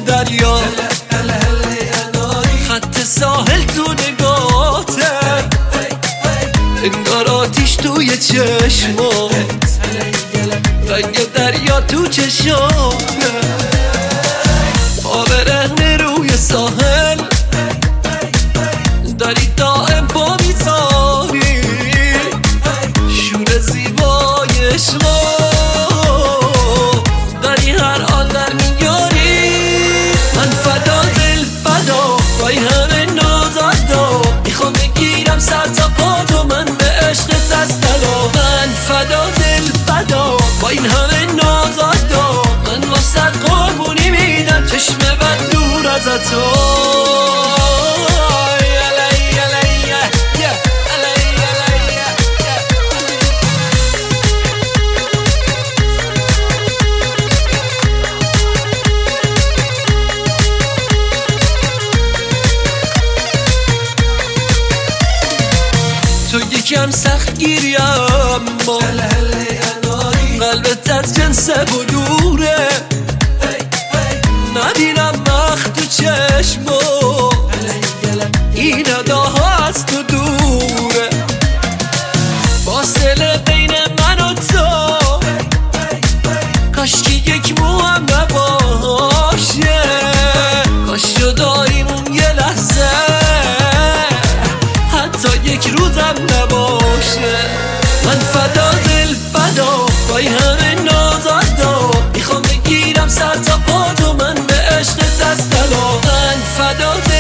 دریا، خط ساحل تو نگاته، انگار آتیش توی چشمات، رنگ دریا تو چشاته، پا برهنه روی ساحل، داری دائم پا میذاری، شور زیبای عشقا داری هر آن در میاری. من فدا دل فدا با این همه نازادا، میخوام بگیرم سر تا پا تو، من به عشقت از طلا. من فدا دل فدا با این همه نازادا، من واسه قربونی میدم چشم بد دور از تو. تو یکم سخت گیری اما قلبت از جنس بلوره، نبینم مخ تو چشمو، این اداها از تو دوره، فاصله بین من و تو کاشکی یک مو هم نباشه، کاش جداییمون یه لحظه حتی یک روزم نباشه. من فدا دل فدا با این همه نازادا، میخوام بگیرم سر تا پا تو، من به عشقت از طلا. من فدا